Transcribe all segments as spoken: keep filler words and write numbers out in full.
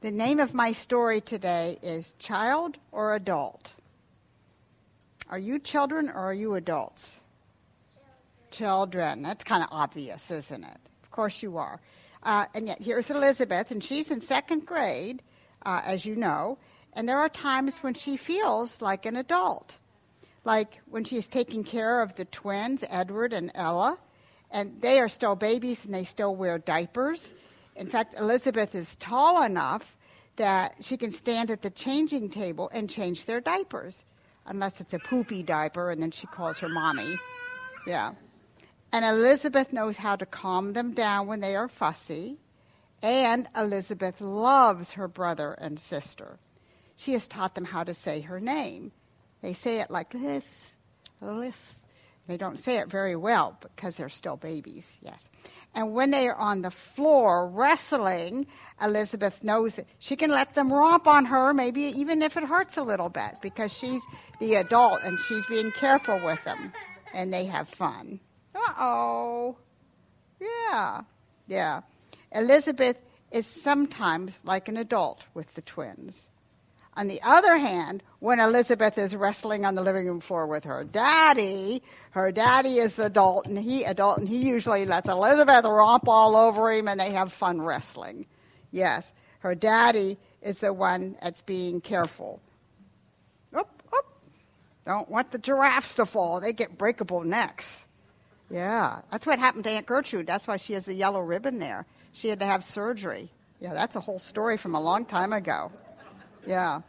The name of my story today is Child or Adult? Are you children or are you adults? Children. Children. That's kind of obvious, isn't it? Of course you are. Uh, and yet here's Elizabeth, and she's in second grade, uh, as you know, and there are times when she feels like an adult, like when she's taking care of the twins, Edward and Ella, and they are still babies and they still wear diapers. In fact, Elizabeth is tall enough that she can stand at the changing table and change their diapers, unless it's a poopy diaper, and then she calls her mommy. Yeah. And Elizabeth knows how to calm them down when they are fussy, and Elizabeth loves her brother and sister. She has taught them how to say her name. They say it like this, this. They don't say it very well because they're still babies, yes. And when they are on the floor wrestling, Elizabeth knows that she can let them romp on her, maybe even if it hurts a little bit, because she's the adult and she's being careful with them, and they have fun. Uh-oh. Yeah, yeah. Elizabeth is sometimes like an adult with the twins. On the other hand, when Elizabeth is wrestling on the living room floor with her daddy, her daddy is the adult, and he adult, and he usually lets Elizabeth romp all over him, and they have fun wrestling. Yes, her daddy is the one that's being careful. Oop, oop. Don't want the giraffes to fall. They get breakable necks. Yeah, that's what happened to Aunt Gertrude. That's why she has the yellow ribbon there. She had to have surgery. Yeah, that's a whole story from a long time ago. Yeah.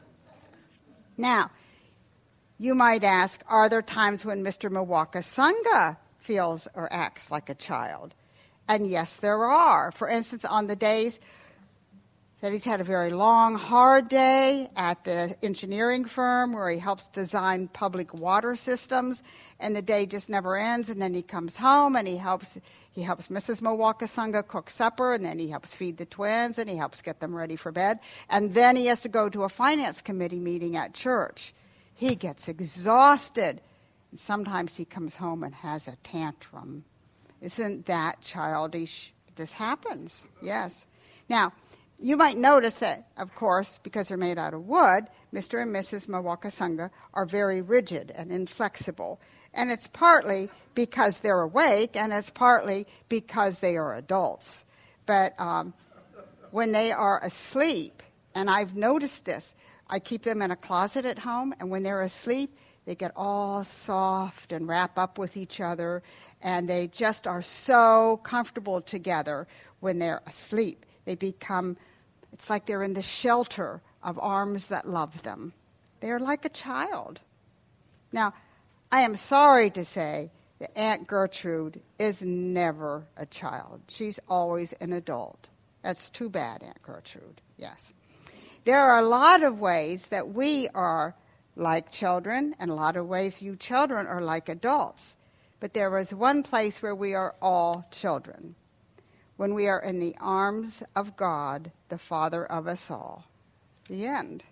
Now, you might ask, are there times when Mister Mwakasanga feels or acts like a child? And yes, there are. For instance, on the days that he's had a very long, hard day at the engineering firm where he helps design public water systems, and the day just never ends, and then he comes home and he helps he helps Missus Mwakasanga cook supper, and then he helps feed the twins, and he helps get them ready for bed, and then he has to go to a finance committee meeting at church. He gets exhausted, and sometimes he comes home and has a tantrum. Isn't that childish? This happens, yes. Now, you might notice that, of course, because they're made out of wood, Mister and Missus Mwakasanga are very rigid and inflexible. And it's partly because they're awake, and it's partly because they are adults. But um, when they are asleep, and I've noticed this, I keep them in a closet at home, and when they're asleep, they get all soft and wrap up with each other, and they just are so comfortable together when they're asleep. They become, it's like they're in the shelter of arms that love them. They're like a child. Now, I am sorry to say that Aunt Gertrude is never a child. She's always an adult. That's too bad, Aunt Gertrude, yes. There are a lot of ways that we are like children, and a lot of ways you children are like adults. But there is one place where we are all children, when we are in the arms of God, the Father of us all. The end.